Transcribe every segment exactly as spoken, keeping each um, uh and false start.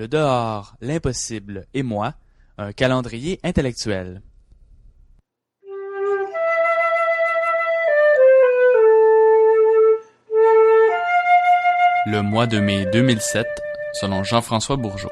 Le dehors, l'impossible et moi, un calendrier intellectuel. Le mois de mai deux mille sept, selon Jean-François Bourgeot.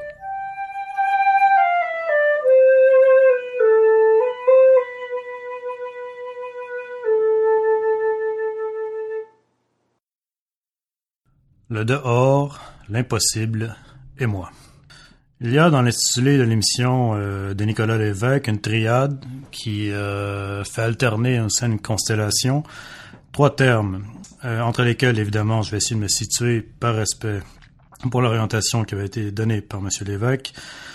Le dehors, l'impossible et moi. Il y a dans l'intitulé de l'émission euh, de Nicolas Lévesque une triade qui euh, fait alterner au sein d'une constellation trois termes, euh, entre lesquels évidemment je vais essayer de me situer par respect pour l'orientation qui avait été donnée par M. Lévesque.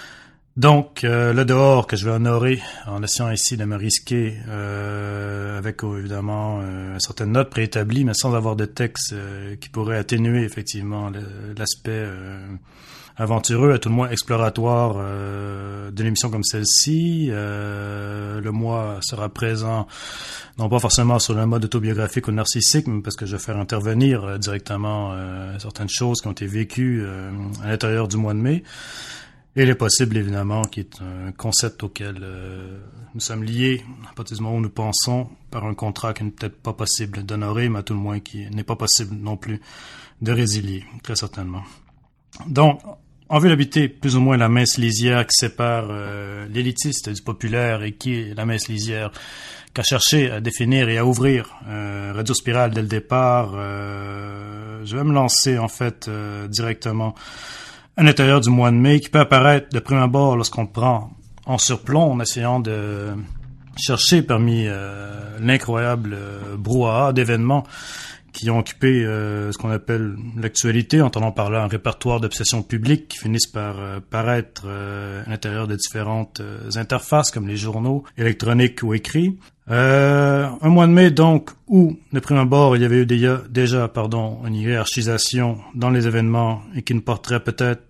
Donc, euh, le dehors que je vais honorer en essayant ici de me risquer euh, avec euh, évidemment euh, certaines notes préétablies, mais sans avoir de texte euh, qui pourrait atténuer effectivement le, l'aspect euh, aventureux, à tout le moins exploratoire euh, d'une émission comme celle-ci. Euh, le mois sera présent, non pas forcément sur le mode autobiographique ou narcissique, mais parce que je vais faire intervenir euh, directement euh, certaines choses qui ont été vécues euh, à l'intérieur du mois de mai. Et les possibles, évidemment, qui est un concept auquel euh, nous sommes liés à partir du moment où nous pensons par un contrat qui n'est peut-être pas possible d'honorer, mais à tout le moins qui n'est pas possible non plus de résilier, très certainement. Donc, on veut habiter plus ou moins la mince lisière qui sépare euh, l'élitiste du populaire et qui est la mince lisière qu'a cherché à définir et à ouvrir euh, Radio Spirale dès le départ. Euh, je vais me lancer, en fait, euh, directement à l'intérieur du mois de mai, qui peut apparaître de prime abord lorsqu'on prend en surplomb en essayant de chercher parmi euh, l'incroyable euh, brouhaha d'événements qui ont occupé euh, ce qu'on appelle l'actualité, entendant par là un répertoire d'obsessions publiques qui finissent par euh, paraître euh, à l'intérieur de différentes euh, interfaces comme les journaux électroniques ou écrits. Euh, un mois de mai donc où, de prime abord, il y avait eu déjà, déjà pardon, une hiérarchisation dans les événements et qui ne porterait peut-être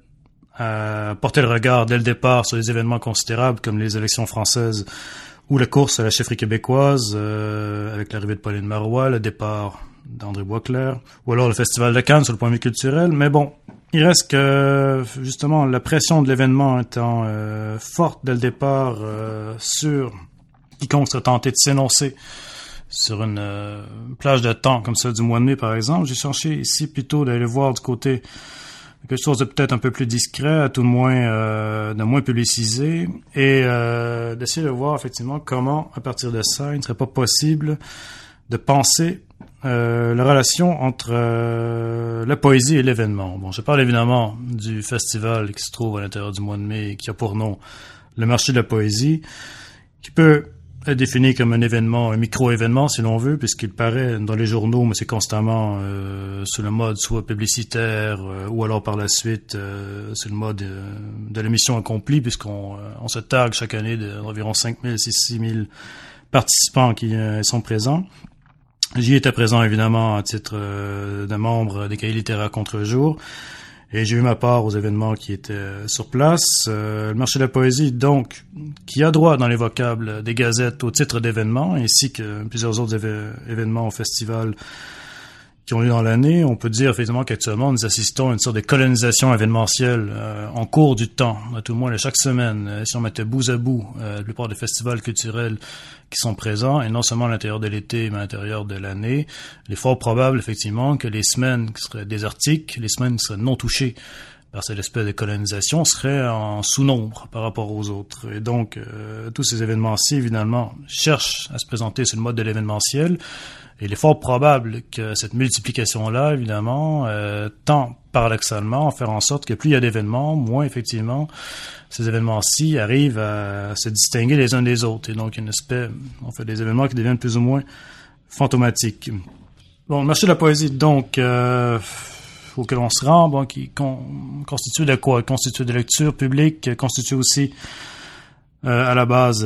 à porter le regard dès le départ sur des événements considérables comme les élections françaises ou la course à la chefferie québécoise euh, avec l'arrivée de Pauline Marois, le départ d'André Boisclair, ou alors le Festival de Cannes sur le point de vue culturel. Mais bon, il reste que, justement, la pression de l'événement étant euh, forte dès le départ euh, sur quiconque serait tenté de s'énoncer sur une euh, plage de temps comme celle du mois de mai, par exemple. J'ai cherché ici plutôt d'aller voir du côté quelque chose de peut-être un peu plus discret, à tout le moins euh, de moins publicisé, et euh, d'essayer de voir effectivement comment, à partir de ça, il ne serait pas possible de penser euh, la relation entre euh, la poésie et l'événement. Bon, je parle évidemment du festival qui se trouve à l'intérieur du mois de mai et qui a pour nom le marché de la poésie, qui peut être défini comme un événement, un micro-événement si l'on veut, puisqu'il paraît dans les journaux, mais c'est constamment euh, sur le mode soit publicitaire euh, ou alors par la suite euh, c'est le mode euh, de l'émission accomplie, puisqu'on euh, on se targue chaque année d'environ cinq mille, six mille participants qui euh, sont présents. J'y étais présent évidemment à titre euh, de membre des Cahiers littéraires contre-jour. Et j'ai eu ma part aux événements qui étaient sur place. Euh, le marché de la poésie, donc, qui a droit dans les vocables des gazettes au titre d'événements, ainsi que plusieurs autres éve- événements au festival qui ont lieu dans l'année. On peut dire effectivement qu'actuellement, nous assistons à une sorte de colonisation événementielle euh, en cours du temps, à tout le moins chaque semaine. Euh, si on mettait bout à bout euh, la plupart des festivals culturels qui sont présents, et non seulement à l'intérieur de l'été, mais à l'intérieur de l'année, il est fort probable, effectivement, que les semaines qui seraient désertiques, les semaines qui seraient non touchées par cette espèce de colonisation, seraient en sous-nombre par rapport aux autres. Et donc, euh, tous ces événements-ci, évidemment, cherchent à se présenter sur le mode de l'événementiel. Et il est fort probable que cette multiplication-là, évidemment, euh, tend paradoxalement à faire en sorte que plus il y a d'événements, moins, effectivement, ces événements-ci arrivent à se distinguer les uns des autres. Et donc, une espèce, on fait des événements qui deviennent plus ou moins fantomatiques. Bon, le marché de la poésie, donc, euh, auquel on se rend, bon, qui con, constitue de quoi? Constitue de lecture publique, constitue aussi Euh, à la base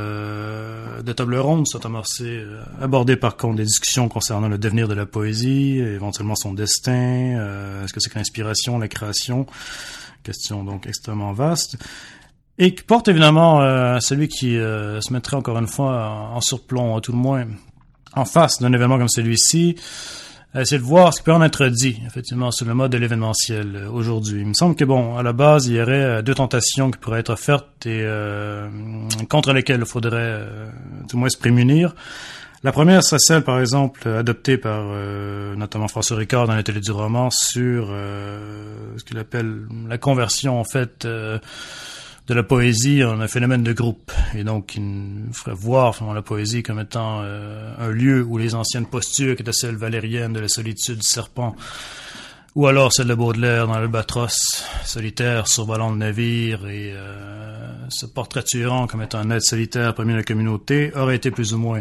euh, de tables rondes sont amorcées, euh, abordées par contre des discussions concernant le devenir de la poésie, éventuellement son destin, euh, est-ce que c'est que l'inspiration, la création, question donc extrêmement vaste, et qui porte évidemment euh, celui qui euh, se mettrait encore une fois en, en surplomb, à tout le moins en face d'un événement comme celui-ci, à essayer de voir ce qui peut en être dit, effectivement, sur le mode de l'événementiel euh, aujourd'hui. Il me semble que, bon, à la base, il y aurait euh, deux tentations qui pourraient être offertes et euh, contre lesquelles il faudrait euh, du moins se prémunir. La première serait celle, par exemple, adoptée par euh, notamment François Ricard dans l'atelier du roman sur euh, ce qu'il appelle la conversion, en fait, euh, de la poésie en un phénomène de groupe. Et donc, il ferait voir finalement, la poésie comme étant euh, un lieu où les anciennes postures, qui étaient celles valériennes de la solitude du serpent, ou alors celle de Baudelaire dans l'Albatros, solitaire survolant le navire et euh, se portraiturant comme étant un être solitaire parmi la communauté, aurait été plus ou moins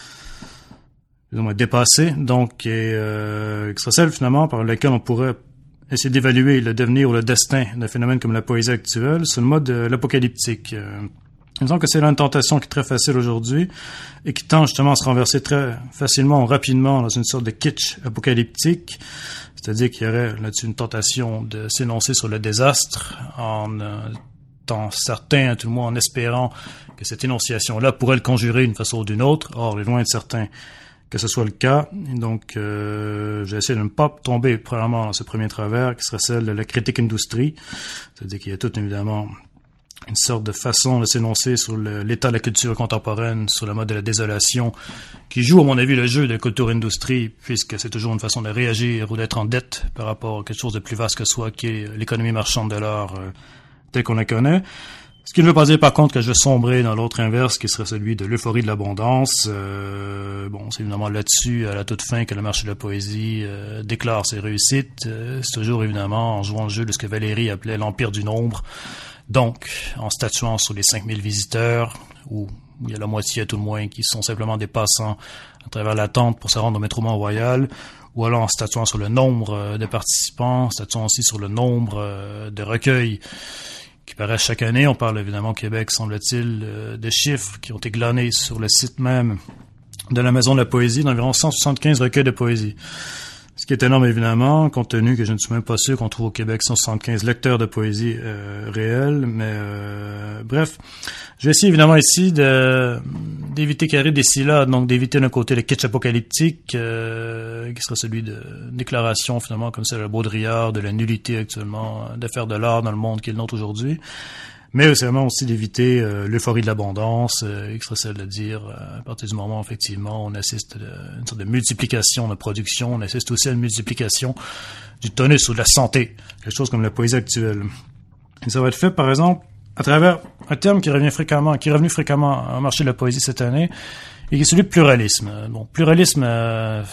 plus ou moins dépassé. Donc, et, euh, ce serait celle finalement par laquelle on pourrait essayer d'évaluer le devenir ou le destin d'un phénomène comme la poésie actuelle sur le mode de l'apocalyptique. Euh, il me semble que c'est là une tentation qui est très facile aujourd'hui et qui tend justement à se renverser très facilement ou rapidement dans une sorte de kitsch apocalyptique, c'est-à-dire qu'il y aurait là-dessus une tentation de s'énoncer sur le désastre en étant certain, à tout le moins en espérant que cette énonciation-là pourrait le conjurer d'une façon ou d'une autre. Or, il est loin de certain que ce soit le cas. Et donc, euh, j'ai essayé de ne pas tomber, premièrement, dans ce premier travers, qui serait celle de la critique industrie. C'est-à-dire qu'il y a tout, évidemment, une sorte de façon de s'énoncer sur le, l'état de la culture contemporaine, sur le mode de la désolation, qui joue, à mon avis, le jeu de la culture-industrie, puisque c'est toujours une façon de réagir ou d'être en dette par rapport à quelque chose de plus vaste que soi, qui est l'économie marchande de l'art euh, telle qu'on la connaît. Ce qui ne veut pas dire, par contre, que je vais sombrer dans l'autre inverse, qui serait celui de l'euphorie de l'abondance. Euh, bon, c'est évidemment là-dessus, à la toute fin, que le marché de la poésie euh, déclare ses réussites. Euh, c'est toujours, évidemment, en jouant le jeu de ce que Valéry appelait l'empire du nombre. Donc, en statuant sur les cinq mille visiteurs, où il y a la moitié, à tout le moins, qui sont simplement des passants à travers la tente pour se rendre au métro Mont-Royal, ou alors en statuant sur le nombre euh, de participants, statuant aussi sur le nombre euh, de recueils qui paraissent chaque année. On parle évidemment au Québec, semble-t-il, euh, de chiffres qui ont été glanés sur le site même de la Maison de la Poésie, d'environ cent soixante-quinze recueils de poésie. Ce qui est énorme, évidemment, compte tenu que je ne suis même pas sûr qu'on trouve au Québec cent soixante-quinze lecteurs de poésie euh, réels, mais euh, bref. Je vais essayer, évidemment, ici de d'éviter qu'il arrive des syllabes, donc d'éviter d'un côté le kitsch apocalyptique, euh, qui serait celui de déclaration, finalement, comme celle de Baudrillard, de la nullité actuellement, de faire de l'art dans le monde qui est le nôtre aujourd'hui. Mais c'est vraiment aussi d'éviter euh, l'euphorie de l'abondance, euh, qui serait celle de dire, euh, à partir du moment où, effectivement, on assiste à une sorte de multiplication de production, on assiste aussi à une multiplication du tonus ou de la santé, quelque chose comme la poésie actuelle. Et ça va être fait, par exemple, à travers un terme qui revient fréquemment, qui est revenu fréquemment au marché de la poésie cette année, et qui est celui de pluralisme. Bon, pluralisme, euh,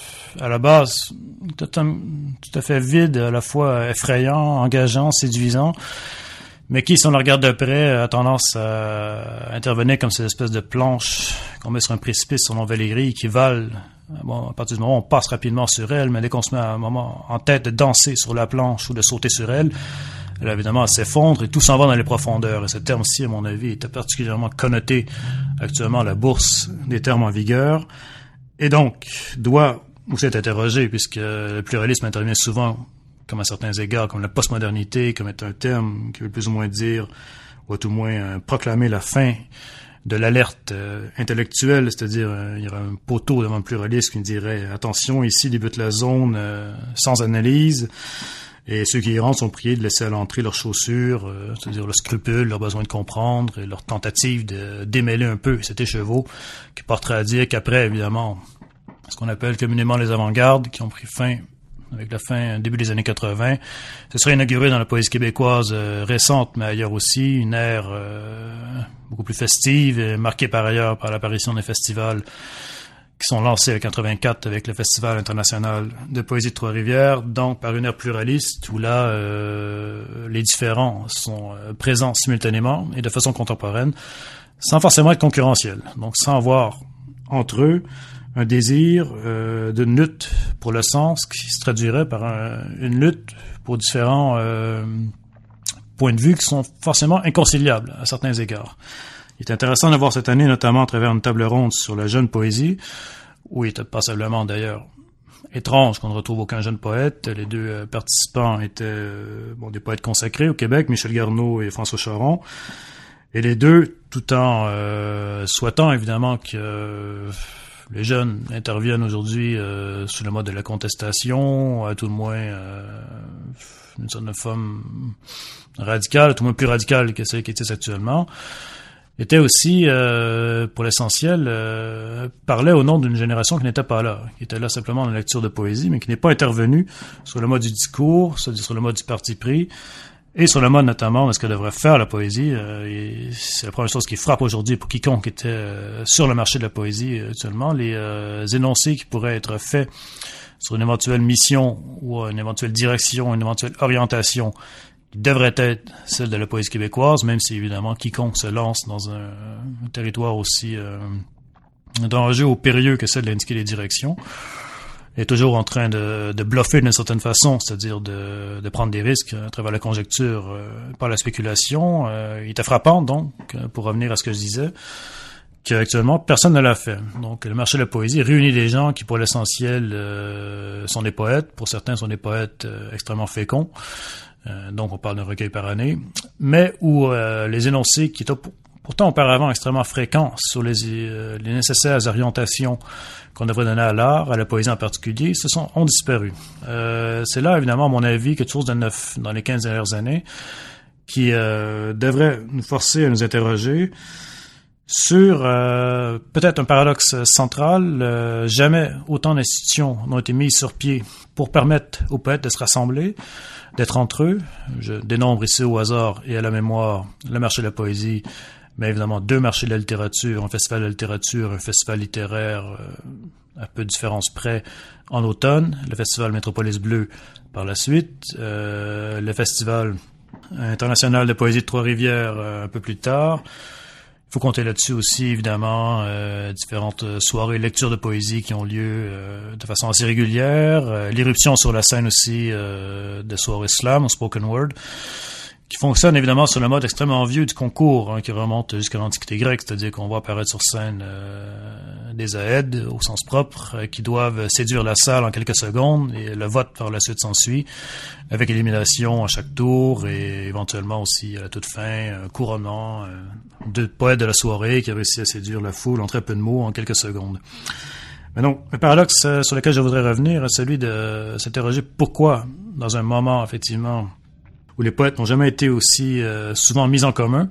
à la base, tout à, tout à fait vide, à la fois effrayant, engageant, séduisant, mais qui, si on le regarde de près, a tendance à intervenir comme ces espèces de planches qu'on met sur un précipice selon Valéry, qui valent, bon, à partir du moment où on passe rapidement sur elle, mais dès qu'on se met à un moment en tête de danser sur la planche ou de sauter sur elle, elle, évidemment, elle s'effondre et tout s'en va dans les profondeurs. Et ce terme-ci, à mon avis, est particulièrement connoté actuellement à la bourse des termes en vigueur, et donc doit aussi être interrogé, puisque le pluralisme intervient souvent, comme à certains égards, comme la postmodernité, comme est un terme qui veut plus ou moins dire, ou à tout le moins euh, proclamer la fin de l'alerte euh, intellectuelle, c'est-à-dire euh, il y aurait un poteau devant le pluralisme qui dirait « Attention, ici débute la zone euh, sans analyse », et ceux qui y rentrent sont priés de laisser à l'entrée leurs chaussures, euh, c'est-à-dire leur scrupule, leur besoin de comprendre, et leur tentative de démêler un peu cet écheveau, qui porterait à dire qu'après, évidemment, ce qu'on appelle communément les avant-gardes, qui ont pris fin avec la fin, début des années quatre-vingts. Ce serait inauguré dans la poésie québécoise euh, récente, mais ailleurs aussi, une ère euh, beaucoup plus festive, et marquée par ailleurs par l'apparition des festivals qui sont lancés en quatre-vingt-quatre avec le Festival international de poésie de Trois-Rivières, donc par une ère pluraliste où là, euh, les différents sont euh, présents simultanément et de façon contemporaine, sans forcément être concurrentiels, donc sans avoir entre eux un désir euh, d'une lutte pour le sens qui se traduirait par un, une lutte pour différents euh, points de vue qui sont forcément inconciliables à certains égards. Il est intéressant de voir cette année, notamment à travers une table ronde sur la jeune poésie, où il était passablement d'ailleurs étrange qu'on ne retrouve aucun jeune poète. Les deux euh, participants étaient euh, bon, des poètes consacrés au Québec, Michel Garneau et François Charon. Et les deux, tout en euh, souhaitant évidemment que euh, les jeunes interviennent aujourd'hui euh, sous le mode de la contestation, à tout le moins euh, une sorte de forme radicale, à tout le moins plus radicale que celle qui existe actuellement, était aussi, euh, pour l'essentiel, euh, parlait au nom d'une génération qui n'était pas là, qui était là simplement en lecture de poésie, mais qui n'est pas intervenue sur le mode du discours, c'est-à-dire sur le mode du parti pris, et sur le mode notamment de ce que devrait faire la poésie. Euh, et c'est la première chose qui frappe aujourd'hui pour quiconque était euh, sur le marché de la poésie euh, actuellement, les euh, énoncés qui pourraient être faits sur une éventuelle mission ou une éventuelle direction, une éventuelle orientation qui devrait être celle de la poésie québécoise, même si évidemment quiconque se lance dans un, un territoire aussi euh, dangereux ou périlleux que celle d'indiquer les directions est toujours en train de, de bluffer d'une certaine façon, c'est-à-dire de, de prendre des risques à travers la conjecture euh, par la spéculation. Euh, il était frappant, donc, pour revenir à ce que je disais, qu'actuellement, personne ne l'a fait. Donc, le marché de la poésie réunit des gens qui, pour l'essentiel, euh, sont des poètes. Pour certains, sont des poètes euh, extrêmement féconds. Euh, donc, on parle d'un recueil par année. Mais où euh, les énoncés qui étaient pourtant auparavant extrêmement fréquents sur les, euh, les nécessaires orientations qu'on devrait donner à l'art, à la poésie en particulier, se sont, ont disparu. Euh, c'est là, évidemment, à mon avis, quelque chose de neuf dans les quinze dernières années qui euh, devrait nous forcer à nous interroger sur euh, peut-être un paradoxe central. Euh, jamais autant d'institutions n'ont été mises sur pied pour permettre aux poètes de se rassembler, d'être entre eux. Je dénombre ici au hasard et à la mémoire le marché de la poésie, mais évidemment deux marchés de la littérature, un festival de la littérature, un festival littéraire euh, à peu de différence près en automne, le festival Métropolis Bleu par la suite, euh, le festival international de poésie de Trois-Rivières euh, un peu plus tard. Il faut compter là-dessus aussi, évidemment, euh, différentes soirées lecture de poésie qui ont lieu euh, de façon assez régulière, euh, l'irruption sur la scène aussi euh, de soirées slam, spoken word, qui fonctionne évidemment sur le mode extrêmement vieux du concours, hein, qui remonte jusqu'à l'Antiquité grecque, c'est-à-dire qu'on voit apparaître sur scène euh, des aèdes, au sens propre, euh, qui doivent séduire la salle en quelques secondes, et le vote par la suite s'ensuit, avec élimination à chaque tour, et éventuellement aussi à la toute fin, un couronnement euh, de poète de la soirée qui a réussi à séduire la foule en très peu de mots, en quelques secondes. Mais non, le paradoxe euh, sur lequel je voudrais revenir est celui de s'interroger pourquoi, dans un moment, effectivement, où les poètes n'ont jamais été aussi euh, souvent mis en commun,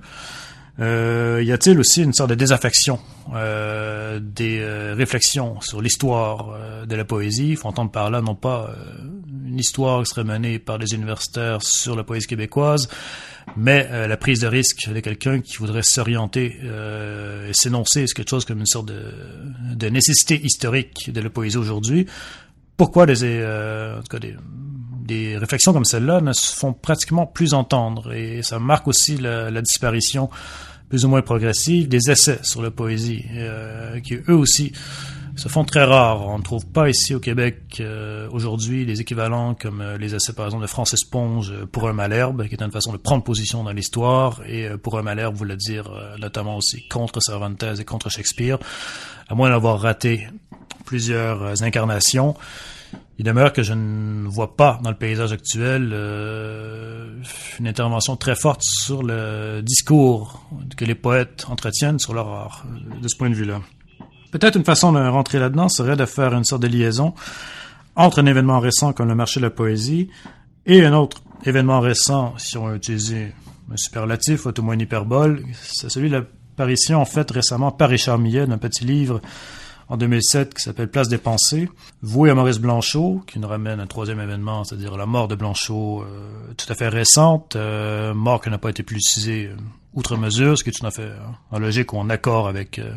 euh, y a-t-il aussi une sorte de désaffection euh, des euh, réflexions sur l'histoire euh, de la poésie? Il faut entendre par là non pas euh, une histoire qui serait menée par des universitaires sur la poésie québécoise, mais euh, la prise de risque de quelqu'un qui voudrait s'orienter euh, et s'énoncer c'est quelque chose comme une sorte de, de nécessité historique de la poésie aujourd'hui. Pourquoi des, euh, en tout cas des, des réflexions comme celle-là ne se font pratiquement plus entendre, et ça marque aussi la, la disparition plus ou moins progressive des essais sur la poésie, euh, qui eux aussi se font très rares. On ne trouve pas ici au Québec euh, aujourd'hui des équivalents comme euh, les essais par exemple de Francis Ponge euh, pour un Malherbe, qui est une façon de prendre position dans l'histoire, et euh, pour un Malherbe voulait dire euh, notamment aussi contre Cervantes et contre Shakespeare, à moins d'avoir raté plusieurs euh, incarnations. Il demeure que je ne vois pas dans le paysage actuel euh, une intervention très forte sur le discours que les poètes entretiennent sur leur art, de ce point de vue-là. Peut-être une façon de rentrer là-dedans serait de faire une sorte de liaison entre un événement récent comme le marché de la poésie et un autre événement récent, si on veut utiliser un superlatif, ou tout au moins une hyperbole, c'est celui de l'apparition en fait récemment par Richard Millet d'un petit livre en deux mille sept qui s'appelle Place des pensées, voué à Maurice Blanchot, qui nous ramène à un troisième événement, c'est-à-dire la mort de Blanchot, euh, tout à fait récente, euh, mort qui n'a pas été publicisée euh, outre mesure, ce qui est tout à fait en logique ou en accord avec, euh,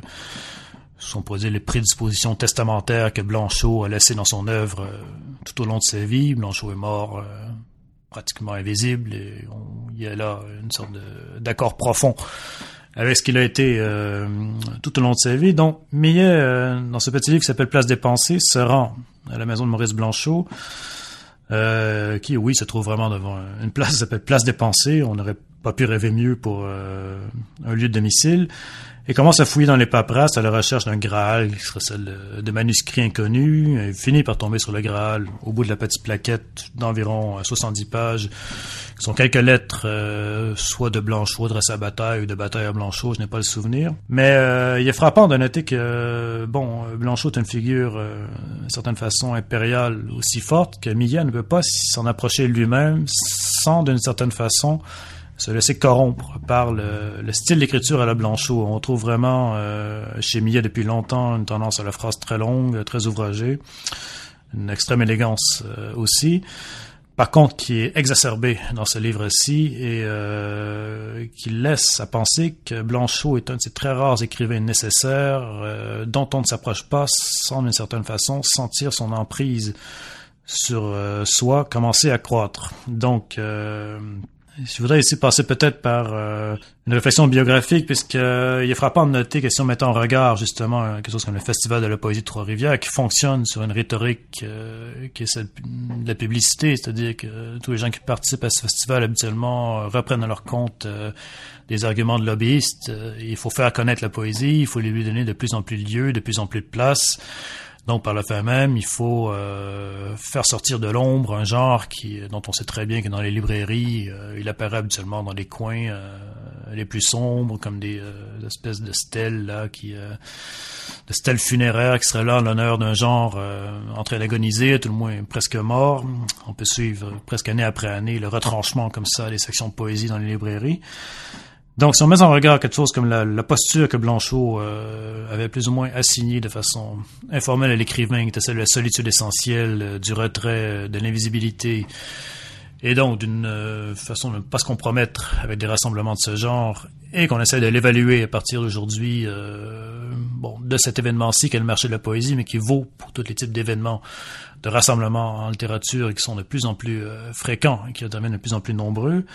on pourrait dire, les prédispositions testamentaires que Blanchot a laissées dans son œuvre euh, tout au long de sa vie. Blanchot est mort euh, pratiquement invisible, et on, il y a là une sorte de, d'accord profond avec ce qu'il a été euh, tout au long de sa vie. Donc, Millet, euh, dans ce petit livre qui s'appelle Place des pensées, se rend à la maison de Maurice Blanchot, euh, qui, oui, se trouve vraiment devant une place qui s'appelle Place des pensées. On n'aurait pas pu rêver mieux pour euh, un lieu de domicile. Il commence à fouiller dans les paperasses à la recherche d'un Graal, qui serait celle de, de manuscrits inconnus. Il finit par tomber sur le Graal au bout de la petite plaquette d'environ soixante-dix pages. Ce sont quelques lettres, euh, soit de Blanchot adressées à Bataille ou de Bataille à Blanchot, je n'ai pas le souvenir. Mais euh, il est frappant de noter que, euh, bon, Blanchot est une figure, euh, d'une certaine façon, impériale aussi forte que Millet ne peut pas s'en approcher lui-même sans, d'une certaine façon, se laisser corrompre par le, le style d'écriture à la Blanchot. On trouve vraiment euh, chez Millet depuis longtemps une tendance à la phrase très longue, très ouvragée, une extrême élégance euh, aussi. Par contre, qui est exacerbée dans ce livre-ci et euh, qui laisse à penser que Blanchot est un de ces très rares écrivains nécessaires euh, dont on ne s'approche pas sans, d'une certaine façon, sentir son emprise sur euh, soi commencer à croître. Donc, euh, je voudrais ici passer peut-être par euh, une réflexion biographique, puisqu'il euh, est frappant de noter que si on met en regard justement quelque chose comme le Festival de la poésie de Trois-Rivières, qui fonctionne sur une rhétorique euh, qui est celle de la publicité, c'est-à-dire que tous les gens qui participent à ce festival habituellement euh, reprennent à leur compte euh, des arguments de lobbyistes. Euh, il faut faire connaître la poésie, il faut lui donner de plus en plus de lieux, de plus en plus de place. Donc, par le fait même, il faut euh, faire sortir de l'ombre un genre qui, dont on sait très bien que dans les librairies, euh, il apparaît habituellement dans les coins euh, les plus sombres, comme des euh, espèces de stèles là, qui, euh, de stèles funéraires qui seraient là en l'honneur d'un genre euh, en train d'agoniser, tout le moins presque mort. On peut suivre presque année après année le retranchement comme ça des sections de poésie dans les librairies. Donc, si on met en regard quelque chose comme la, la posture que Blanchot euh, avait plus ou moins assignée de façon informelle à l'écrivain, qui était celle de la solitude essentielle, euh, du retrait, euh, de l'invisibilité, et donc d'une euh, façon de ne pas se compromettre avec des rassemblements de ce genre, et qu'on essaie de l'évaluer à partir d'aujourd'hui, euh, bon, de cet événement-ci qu'est le marché de la poésie, mais qui vaut pour tous les types d'événements, de rassemblements en littérature, et qui sont de plus en plus euh, fréquents, et qui deviennent de plus en plus nombreux.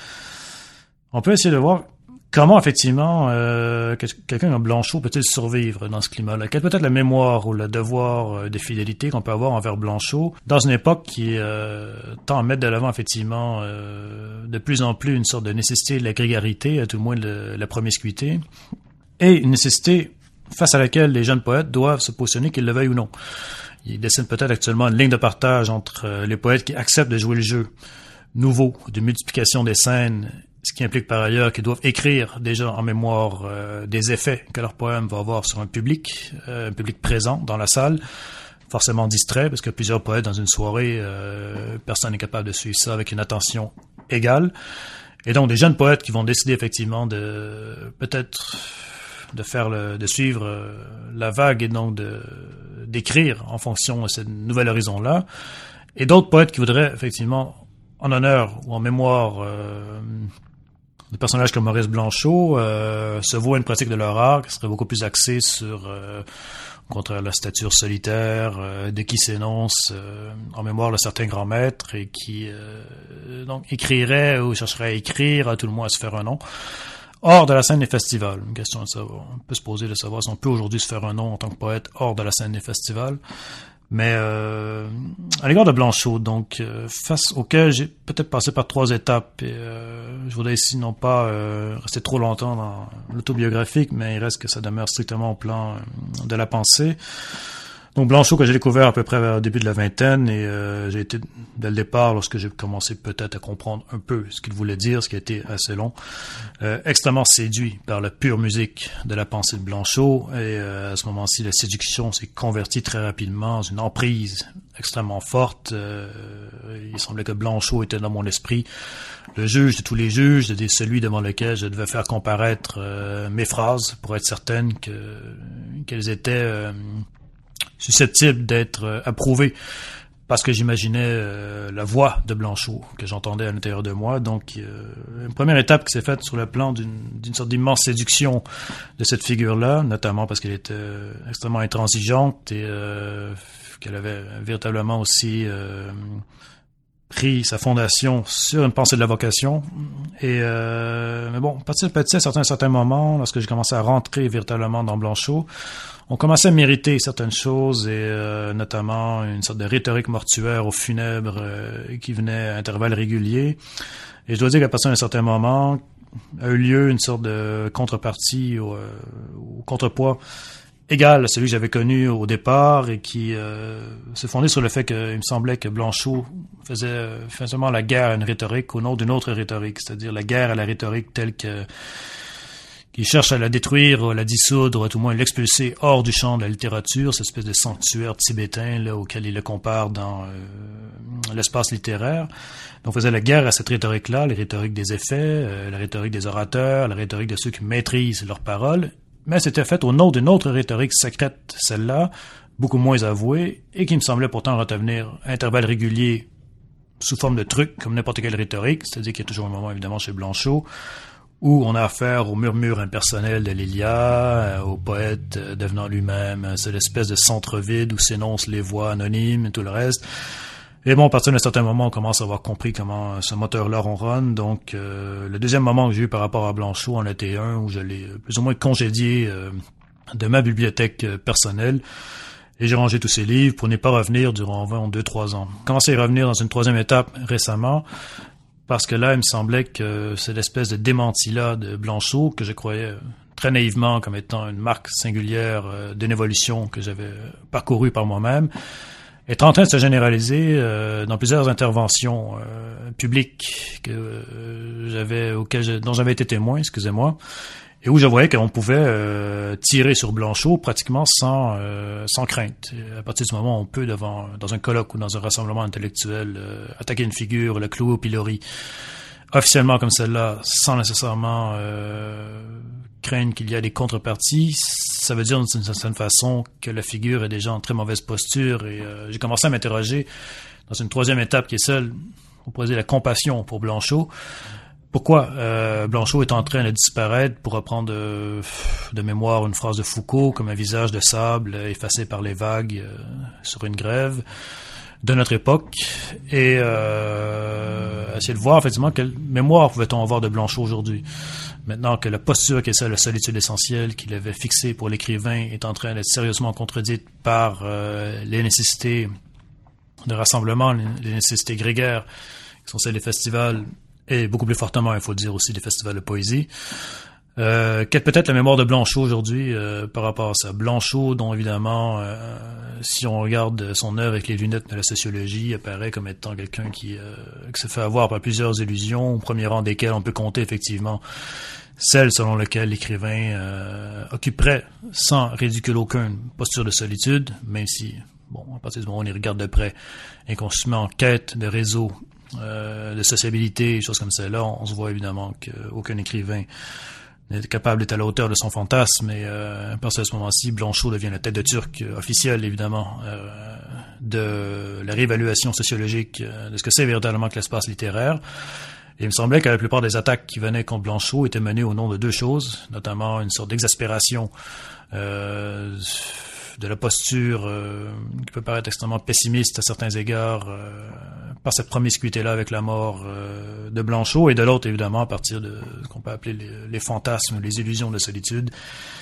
On peut essayer de voir comment, effectivement, euh, quelqu'un comme Blanchot peut-il survivre dans ce climat-là? Quelle peut être la mémoire ou le devoir euh, de fidélité qu'on peut avoir envers Blanchot dans une époque qui euh, tend à mettre de l'avant, effectivement, euh, de plus en plus une sorte de nécessité de la grégarité, à tout le moins de la promiscuité, et une nécessité face à laquelle les jeunes poètes doivent se positionner, qu'ils le veuillent ou non. Il dessine peut-être actuellement une ligne de partage entre euh, les poètes qui acceptent de jouer le jeu nouveau de multiplication des scènes, ce qui implique par ailleurs qu'ils doivent écrire déjà en mémoire euh, des effets que leur poème va avoir sur un public, euh, un public présent dans la salle, forcément distrait, parce que plusieurs poètes dans une soirée, euh, personne n'est capable de suivre ça avec une attention égale. Et donc des jeunes poètes qui vont décider effectivement de peut-être de faire le, de suivre euh, la vague et donc de d'écrire en fonction de ce nouvel horizon-là. Et d'autres poètes qui voudraient effectivement en honneur ou en mémoire euh, de personnages comme Maurice Blanchot, euh, se vouent à une pratique de leur art qui serait beaucoup plus axée sur, euh, au contraire, la stature solitaire, euh, de qui s'énonce euh, en mémoire de certains grands maîtres et qui euh, donc écrirait ou chercherait à écrire, à tout le moins à se faire un nom, hors de la scène des festivals. Une question de savoir. On peut se poser de savoir si on peut aujourd'hui se faire un nom en tant que poète hors de la scène des festivals. Mais euh, à l'égard de Blanchot, donc euh, face auquel j'ai peut-être passé par trois étapes, et euh, je voudrais ici non pas euh, rester trop longtemps dans l'autobiographique, mais il reste que ça demeure strictement au plan euh, de la pensée. Donc Blanchot que j'ai découvert à peu près vers le début de la vingtaine, et euh, j'ai été dès le départ, lorsque j'ai commencé peut-être à comprendre un peu ce qu'il voulait dire, ce qui a été assez long, euh, extrêmement séduit par la pure musique de la pensée de Blanchot, et euh, à ce moment-ci, la séduction s'est convertie très rapidement en une emprise extrêmement forte. Euh, il semblait que Blanchot était dans mon esprit le juge de tous les juges, de celui devant lequel je devais faire comparaître euh, mes phrases pour être certaine que qu'elles étaient euh, susceptible d'être euh, approuvé parce que j'imaginais euh, la voix de Blanchot que j'entendais à l'intérieur de moi. Donc, euh, une première étape qui s'est faite sur le plan d'une, d'une sorte d'immense séduction de cette figure-là, notamment parce qu'elle était euh, extrêmement intransigeante et euh, qu'elle avait véritablement aussi euh, pris sa fondation sur une pensée de la vocation. Et euh, mais bon, petit à petit, à certains, certains moments, lorsque j'ai commencé à rentrer véritablement dans Blanchot, on commençait à mériter certaines choses, et euh, notamment une sorte de rhétorique mortuaire aux funèbres euh, qui venait à intervalles réguliers. Et je dois dire qu'à partir d'un certain moment, a eu lieu une sorte de contrepartie ou, euh, ou contrepoids égal à celui que j'avais connu au départ et qui euh, se fondait sur le fait qu'il me semblait que Blanchot faisait finalement la guerre à une rhétorique au nom d'une autre rhétorique, c'est-à-dire la guerre à la rhétorique telle que qui cherche à la détruire, à la dissoudre, ou à tout moins l'expulser hors du champ de la littérature, cette espèce de sanctuaire tibétain là, auquel il le compare dans euh, l'espace littéraire. Donc, on faisait la guerre à cette rhétorique-là, la rhétorique des effets, euh, la rhétorique des orateurs, la rhétorique de ceux qui maîtrisent leurs paroles, mais c'était fait au nom d'une autre rhétorique secrète, celle-là, beaucoup moins avouée, et qui me semblait pourtant retenir à intervalles réguliers sous forme de trucs, comme n'importe quelle rhétorique, c'est-à-dire qu'il y a toujours un moment, évidemment, chez Blanchot, où on a affaire au murmure impersonnel de l'Ilia, au poète devenant lui-même, c'est l'espèce de centre vide où s'énoncent les voix anonymes et tout le reste. Et bon, à partir d'un certain moment, on commence à avoir compris comment ce moteur-là ronronne. Donc, euh, le deuxième moment que j'ai eu par rapport à Blanchot en était un où je l'ai plus ou moins congédié euh, de ma bibliothèque personnelle. Et j'ai rangé tous ces livres pour n'y pas revenir durant vingt, deux, trois ans. J'ai commencé à revenir dans une troisième étape récemment, parce que là, il me semblait que c'est l'espèce de démenti-là de Blanchot, que je croyais très naïvement comme étant une marque singulière euh, d'une évolution que j'avais parcourue par moi-même, est en train de se généraliser euh, dans plusieurs interventions euh, publiques que euh, j'avais auxquelles je, dont j'avais été témoin, excusez-moi, et où je voyais qu'on pouvait euh, tirer sur Blanchot pratiquement sans euh, sans crainte. Et à partir du moment où on peut, devant dans un colloque ou dans un rassemblement intellectuel, euh, attaquer une figure, le clouer au pilori, officiellement comme celle-là, sans nécessairement euh, craindre qu'il y ait des contreparties, ça veut dire d'une certaine façon que la figure est déjà en très mauvaise posture. Et euh, j'ai commencé à m'interroger dans une troisième étape qui est celle, on pourrait dire la compassion pour Blanchot. Pourquoi euh, Blanchot est en train de disparaître, pour reprendre de, de mémoire une phrase de Foucault, comme un visage de sable effacé par les vagues euh, sur une grève de notre époque, et euh, essayer de voir effectivement quelle mémoire pouvait-on avoir de Blanchot aujourd'hui. Maintenant que la posture qui est celle de la solitude essentielle qu'il avait fixée pour l'écrivain est en train d'être sérieusement contredite par euh, les nécessités de rassemblement, les nécessités grégaires, qui sont celles des festivals, et beaucoup plus fortement, il faut dire aussi, des festivals de poésie. Euh, quelle peut être la mémoire de Blanchot aujourd'hui euh, par rapport à ça? Blanchot, dont évidemment, euh, si on regarde son œuvre avec les lunettes de la sociologie, apparaît comme étant quelqu'un qui, euh, qui se fait avoir par plusieurs illusions, au premier rang desquelles on peut compter effectivement celle selon laquelle l'écrivain euh, occuperait, sans ridicule aucun, une posture de solitude, même si, bon, à partir du moment où on y regarde de près, inconsciemment en quête de réseaux, euh, de sociabilité, des choses comme ça, là, on, on se voit évidemment qu'aucun écrivain n'est capable d'être à la hauteur de son fantasme, et euh, à partir de ce moment-ci, Blanchot devient la tête de turc officielle, évidemment, euh, de la réévaluation sociologique de ce que c'est véritablement que l'espace littéraire. Et il me semblait que la plupart des attaques qui venaient contre Blanchot étaient menées au nom de deux choses, notamment une sorte d'exaspération euh, de la posture euh, qui peut paraître extrêmement pessimiste à certains égards euh, par cette promiscuité-là avec la mort euh, de Blanchot, et de l'autre, évidemment, à partir de ce qu'on peut appeler les, les fantasmes, les illusions de solitude,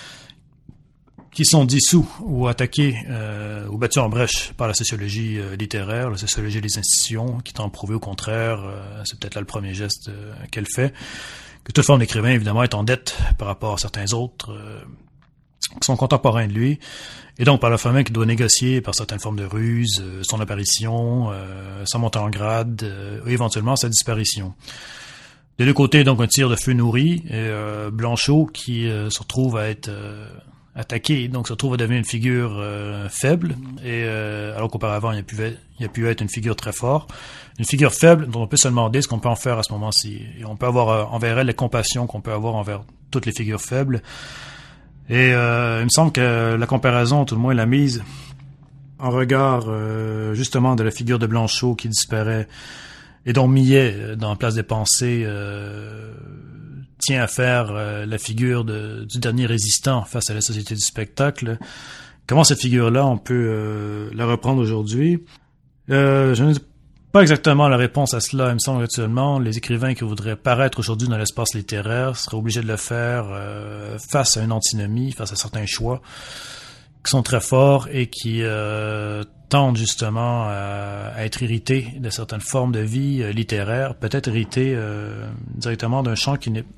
qui sont dissous ou attaqués euh, ou battus en brèche par la sociologie euh, littéraire, la sociologie des institutions, qui tend à prouver au contraire, euh, c'est peut-être là le premier geste euh, qu'elle fait, que toute forme d'écrivain, évidemment, est en dette par rapport à certains autres euh, qui sont contemporains de lui, et donc par la fin même qu'il doit négocier par certaines formes de ruse euh, son apparition, euh, sa montée en grade, euh, et éventuellement sa disparition. De deux côtés, donc, un tir de feu nourri, et euh, Blanchot qui euh, se retrouve à être euh, attaqué, donc se retrouve à devenir une figure euh, faible, et euh, alors qu'auparavant il a, pu, il a pu être une figure très forte, une figure faible dont on peut se demander ce qu'on peut en faire à ce moment-ci. Et on peut avoir euh, envers elle la compassion qu'on peut avoir envers toutes les figures faibles. Et euh, il me semble que la comparaison, tout le moins la mise en regard euh, justement de la figure de Blanchot qui disparaît et dont Millet, dans Place des Pensées, euh, tient à faire euh, la figure de, du dernier résistant face à la société du spectacle. Comment cette figure-là, on peut euh, la reprendre aujourd'hui? Euh, je ne sais pas exactement la réponse à cela. Il me semble actuellement, les écrivains qui voudraient paraître aujourd'hui dans l'espace littéraire seraient obligés de le faire euh, face à une antinomie, face à certains choix qui sont très forts et qui euh, tendent justement à, à être irrités de certaines formes de vie euh, littéraire, peut-être irrités euh, directement d'un champ qui n'est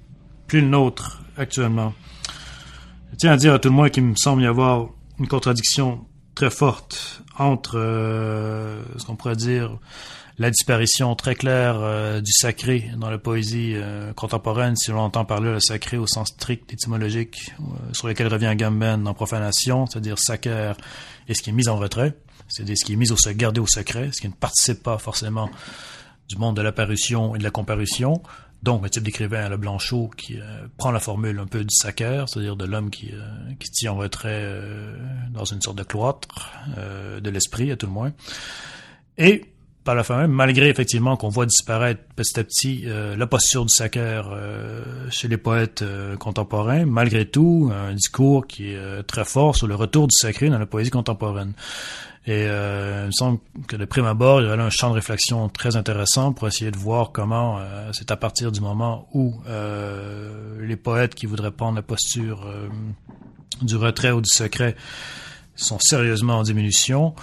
plus le nôtre actuellement. Je tiens à dire à tout le moins qu'il me semble y avoir une contradiction très forte entre euh, ce qu'on pourrait dire la disparition très claire euh, du sacré dans la poésie euh, contemporaine, si l'on entend parler le sacré au sens strict étymologique, euh, sur lequel revient Agamben dans Profanation, c'est-à-dire sacer et ce qui est mis en retrait, c'est-à-dire ce qui est mis au gardé au secret, ce qui ne participe pas forcément du monde de l'apparition et de la comparution. Donc, un type d'écrivain à la Blanchot qui euh, prend la formule un peu du sacer, c'est-à-dire de l'homme qui, euh, qui se tient en retrait euh, dans une sorte de cloître, euh, de l'esprit à tout le moins. Et, par la fin même, malgré effectivement qu'on voit disparaître petit à petit euh, la posture du sacer euh, chez les poètes euh, contemporains, malgré tout, un discours qui est euh, très fort sur le retour du sacré dans la poésie contemporaine. Et euh, il me semble que de prime abord, il y a là un champ de réflexion très intéressant pour essayer de voir comment euh, c'est à partir du moment où euh, les poètes qui voudraient prendre la posture euh, du retrait ou du secret sont sérieusement en diminution.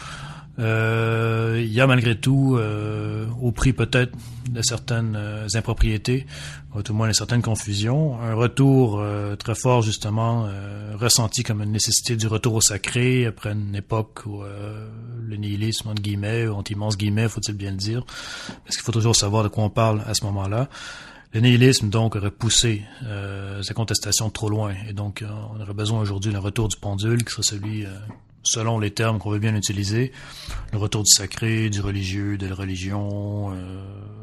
Euh, il y a malgré tout, euh, au prix peut-être de certaines euh, impropriétés, ou tout le moins de certaines confusions, un retour euh, très fort justement euh, ressenti comme une nécessité du retour au sacré après une époque où euh, le nihilisme entre guillemets, ou entre immenses guillemets, faut-il bien le dire, parce qu'il faut toujours savoir de quoi on parle à ce moment-là. Le nihilisme donc aurait poussé euh, sa contestation trop loin, et donc euh, on aurait besoin aujourd'hui d'un retour du pendule qui serait celui euh, selon les termes qu'on veut bien utiliser, le retour du sacré, du religieux, de la religion, euh,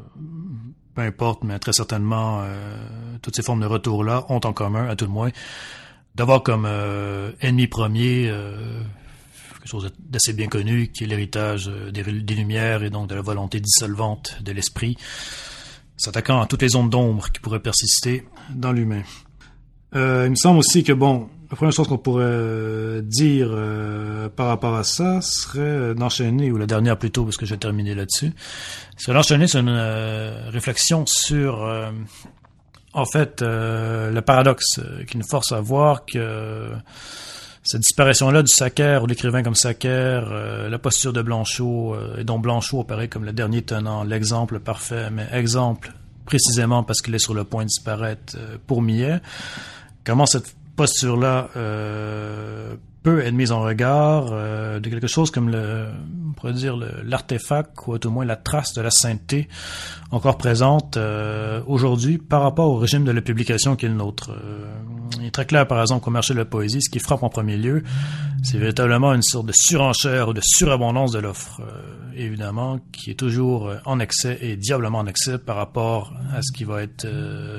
peu importe, mais très certainement, euh, toutes ces formes de retour-là ont en commun, à tout le moins, d'avoir comme euh, ennemi premier euh, quelque chose d'assez bien connu, qui est l'héritage des, des Lumières et donc de la volonté dissolvante de l'esprit, s'attaquant à toutes les ondes d'ombre qui pourraient persister dans l'humain. Euh, il me semble aussi que, bon, la première chose qu'on pourrait euh, dire euh, par rapport à ça serait euh, d'enchaîner, ou la dernière plutôt, parce que je vais terminer là-dessus, c'est d'enchaîner sur une euh, réflexion sur, euh, en fait, euh, le paradoxe euh, qui nous force à voir que euh, cette disparition-là du sacer, ou l'écrivain comme sacer, euh, la posture de Blanchot, euh, et dont Blanchot apparaît comme le dernier tenant, l'exemple parfait, mais exemple précisément parce qu'il est sur le point de disparaître euh, pour Millet, comment cette posture-là euh, peut être mise en regard euh, de quelque chose comme le, on pourrait dire le, l'artefact, ou au moins la trace de la sainteté encore présente euh, aujourd'hui par rapport au régime de la publication qui est le nôtre. Euh, il est très clair, par exemple, qu'au marché de la poésie, ce qui frappe en premier lieu, c'est véritablement une sorte de surenchère ou de surabondance de l'offre, euh, évidemment, qui est toujours en excès et diablement en excès par rapport à ce qui va être euh,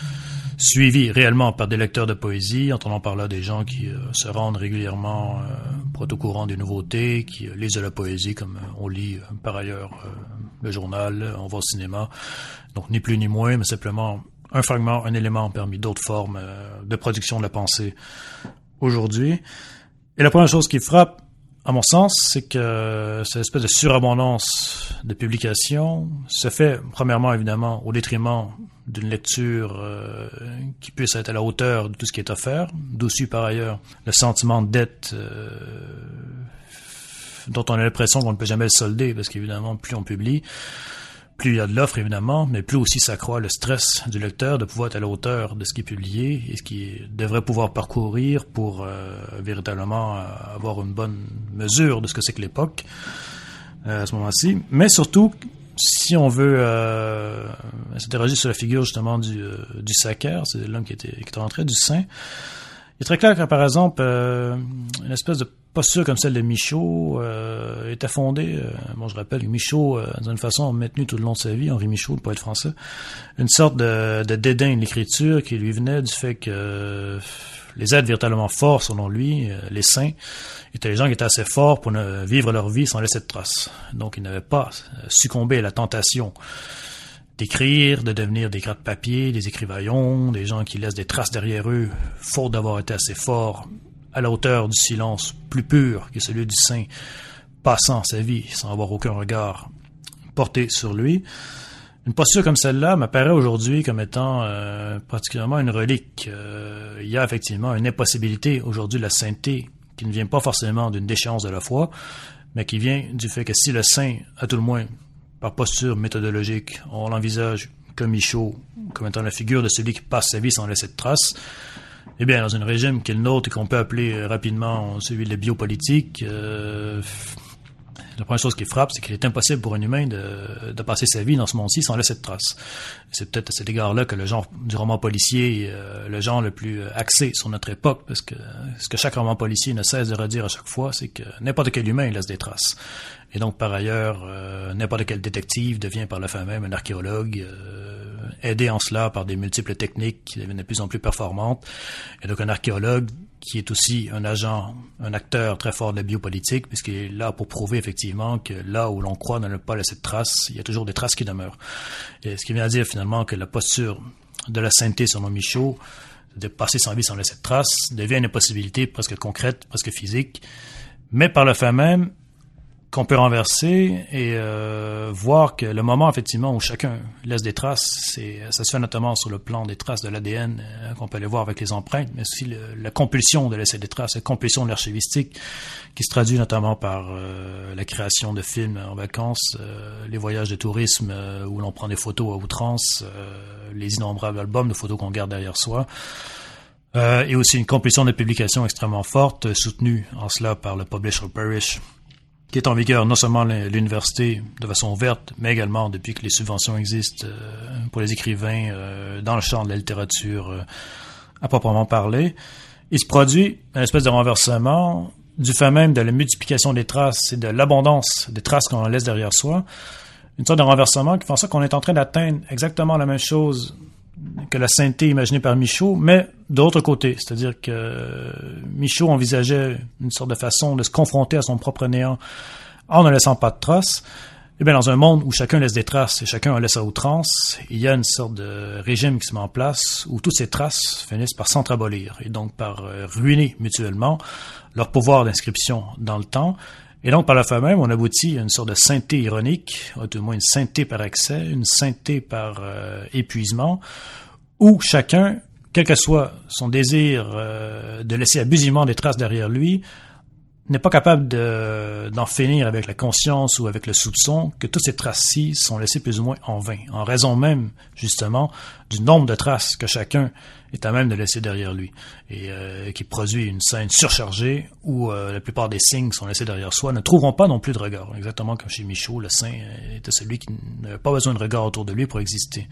suivi réellement par des lecteurs de poésie, entendant par là des gens qui euh, se rendent régulièrement euh, proto-courant des nouveautés, qui euh, lisent de la poésie comme euh, on lit euh, par ailleurs euh, le journal, on va au cinéma. Donc ni plus ni moins, mais simplement un fragment, un élément parmi d'autres formes euh, de production de la pensée aujourd'hui. Et la première chose qui frappe, à mon sens, c'est que cette espèce de surabondance de publications se fait, premièrement, évidemment, au détriment d'une lecture euh, qui puisse être à la hauteur de tout ce qui est offert, d'où suit par ailleurs le sentiment de dette euh, dont on a l'impression qu'on ne peut jamais le solder, parce qu'évidemment, plus on publie, plus il y a de l'offre, évidemment, mais plus aussi s'accroît le stress du lecteur de pouvoir être à la hauteur de ce qui est publié et ce qu'il devrait pouvoir parcourir pour euh, véritablement euh, avoir une bonne mesure de ce que c'est que l'époque euh, à ce moment-ci. Mais surtout, si on veut euh, s'interroger sur la figure justement du, euh, du sacer, c'est l'homme qui était, qui était rentré, du saint, il est très clair que, par exemple, euh, une espèce de posture comme celle de Michaud euh, était fondée, euh, bon je rappelle, Michaud, euh, d'une façon maintenue tout le long de sa vie, Henri Michaud, le poète français, une sorte de, de dédain de l'écriture qui lui venait du fait que euh, les êtres véritablement forts, selon lui, euh, les saints, étaient les gens qui étaient assez forts pour ne vivre leur vie sans laisser de traces. Donc ils n'avaient pas succombé à la tentation d'écrire, de devenir des gratte-papier, des écrivaillons, des gens qui laissent des traces derrière eux, faute d'avoir été assez forts à la hauteur du silence plus pur que celui du saint, passant sa vie sans avoir aucun regard porté sur lui. Une posture comme celle-là m'apparaît aujourd'hui comme étant euh, particulièrement une relique. Euh, il y a effectivement une impossibilité aujourd'hui de la sainteté qui ne vient pas forcément d'une déchéance de la foi, mais qui vient du fait que si le saint, à tout le moins, par posture méthodologique, on l'envisage comme Michaud comme étant la figure de celui qui passe sa vie sans laisser de traces, eh bien, dans un régime qui est le nôtre et qu'on peut appeler rapidement celui de la biopolitique, euh, la première chose qui frappe, c'est qu'il est impossible pour un humain de, de passer sa vie dans ce monde-ci sans laisser de traces. C'est peut-être à cet égard-là que le genre du roman policier est euh, le genre le plus axé sur notre époque, parce que ce que chaque roman policier ne cesse de redire à chaque fois, c'est que n'importe quel humain laisse des traces. Et donc, par ailleurs, euh, n'importe quel détective devient par la fin même un archéologue, euh, aidé en cela par des multiples techniques qui deviennent de plus en plus performantes. Et donc, un archéologue qui est aussi un agent, un acteur très fort de la biopolitique, puisqu'il est là pour prouver effectivement que là où l'on croit ne pas laisser de traces, il y a toujours des traces qui demeurent. Et ce qui vient à dire finalement que la posture de la sainteté, selon Michaud, de passer sa vie sans laisser de traces, devient une impossibilité presque concrète, presque physique, mais par le fait même qu'on peut renverser et euh, voir que le moment effectivement où chacun laisse des traces, c'est ça se fait notamment sur le plan des traces de l'A D N euh, qu'on peut aller voir avec les empreintes, mais aussi le, la compulsion de laisser des traces, la compulsion de l'archivistique qui se traduit notamment par euh, la création de films en vacances, euh, les voyages de tourisme euh, où l'on prend des photos à outrance, euh, les innombrables albums de photos qu'on garde derrière soi. Euh, et aussi une compulsion de publication extrêmement forte, soutenue en cela par le Publish or Perish, qui est en vigueur non seulement à l'université de façon ouverte, mais également depuis que les subventions existent euh, pour les écrivains euh, dans le champ de la littérature euh, à proprement parler. Il se produit une espèce de renversement du fait même de la multiplication des traces et de l'abondance des traces qu'on laisse derrière soi. Une sorte de renversement qui fait en sorte qu'on est en train d'atteindre exactement la même chose que la sainteté imaginée par Michaud, mais de l'autre côté. C'est-à-dire que Michaud envisageait une sorte de façon de se confronter à son propre néant en ne laissant pas de traces. Eh bien, dans un monde où chacun laisse des traces et chacun en laisse à outrance, il y a une sorte de régime qui se met en place où toutes ces traces finissent par s'entre-abolir et donc par ruiner mutuellement leur pouvoir d'inscription dans le temps. Et donc, par la fin même, on aboutit à une sorte de sainteté ironique, ou tout au moins une sainteté par excès, une sainteté par euh, épuisement, où chacun, quel que soit son désir euh, de laisser abusivement des traces derrière lui, n'est pas capable de, d'en finir avec la conscience ou avec le soupçon que toutes ces traces-ci sont laissées plus ou moins en vain, en raison même, justement, du nombre de traces que chacun est à même de laisser derrière lui, et euh, qui produit une scène surchargée où euh, la plupart des signes qui sont laissés derrière soi ne trouveront pas non plus de regard. Exactement comme chez Michaud, le saint était celui qui n'avait pas besoin de regard autour de lui pour exister.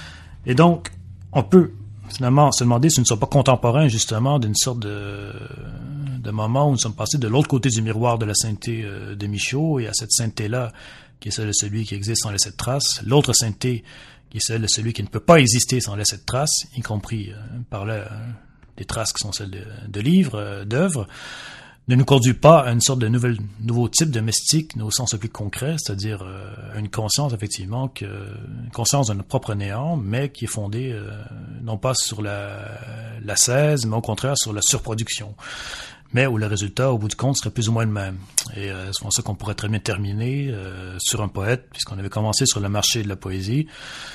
Et donc, on peut finalement se demander si nous ne sommes pas contemporains justement d'une sorte de, de moment où nous sommes passés de l'autre côté du miroir de la sainteté euh, de Michaud et à cette sainteté-là qui est celle de celui qui existe sans laisser de traces, l'autre sainteté qui est celle de celui qui ne peut pas exister sans laisser de traces, y compris euh, par là euh, des traces qui sont celles de, de livres, euh, d'œuvres, ne nous conduit pas à une sorte de nouvelle, nouveau type de mystique, au sens le plus concret, c'est-à-dire euh, une conscience, effectivement, que, une conscience de notre propre néant, mais qui est fondée euh, non pas sur la, la cèse, mais au contraire sur la surproduction. Mais où le résultat, au bout du compte, serait plus ou moins le même. Et euh, c'est pour ça qu'on pourrait très bien terminer euh, sur un poète, puisqu'on avait commencé sur le marché de la poésie,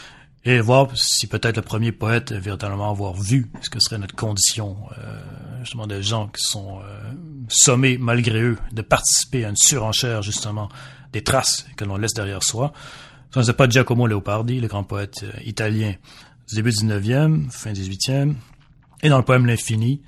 et voir si peut-être le premier poète véritablement avoir vu ce que serait notre condition, euh, justement, de gens qui sont euh, sommés, malgré eux, de participer à une surenchère, justement, des traces que l'on laisse derrière soi. Ce n'est pas Giacomo Leopardi, le grand poète euh, italien du début du dix-neuvième, fin dix-huitième, et dans le poème L'Infini,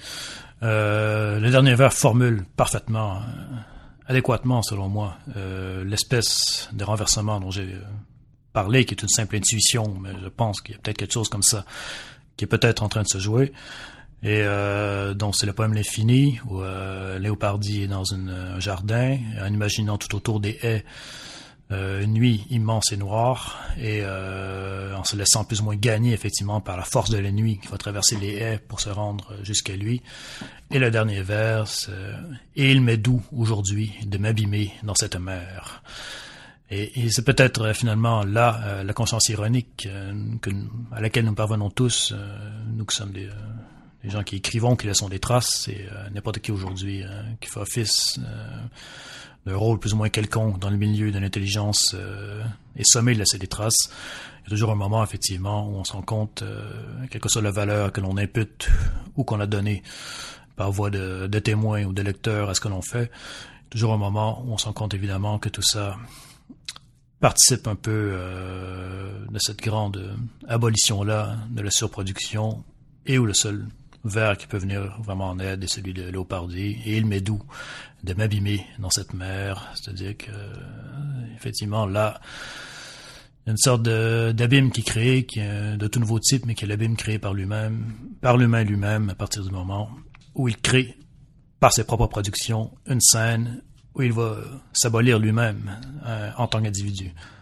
euh, le dernier vers formule parfaitement, euh, adéquatement, selon moi, euh, l'espèce de renversement dont j'ai euh, parlé, qui est une simple intuition, mais je pense qu'il y a peut-être quelque chose comme ça qui est peut-être en train de se jouer. Et euh, donc c'est le poème L'Infini, où euh, Léopardi est dans une, un jardin, en imaginant tout autour des haies euh, une nuit immense et noire, et euh, en se laissant plus ou moins gagner effectivement par la force de la nuit qui va traverser les haies pour se rendre jusqu'à lui. Et le dernier vers, « Et il m'est doux aujourd'hui de m'abîmer dans cette mer ». Et, et c'est peut-être euh, finalement là euh, la conscience ironique euh, que, à laquelle nous parvenons tous, euh, nous qui sommes des, euh, des gens qui écrivons, qui laissons des traces, et euh, n'importe qui aujourd'hui euh, qui fait office euh, d'un rôle plus ou moins quelconque dans le milieu de l'intelligence euh, est sommé de laisser des traces. Il y a toujours un moment effectivement où on se rend compte, euh, quelle que soit la valeur que l'on impute ou qu'on a donnée par voie de, de témoins ou de lecteurs à ce que l'on fait, toujours un moment où on se rend compte évidemment que tout ça participe un peu euh, de cette grande abolition-là de la surproduction et où le seul vers qui peut venir vraiment en aide est celui de Léopardi, et il m'est doux de m'abîmer dans cette mer. C'est-à-dire que, effectivement, là, il y a une sorte de, d'abîme qui est créé, qui est de tout nouveau type, mais qui est l'abîme créé par lui-même, par l'humain lui-même, à partir du moment où il crée, par ses propres productions, une scène où il va s'abolir lui-même euh, en tant qu'individu.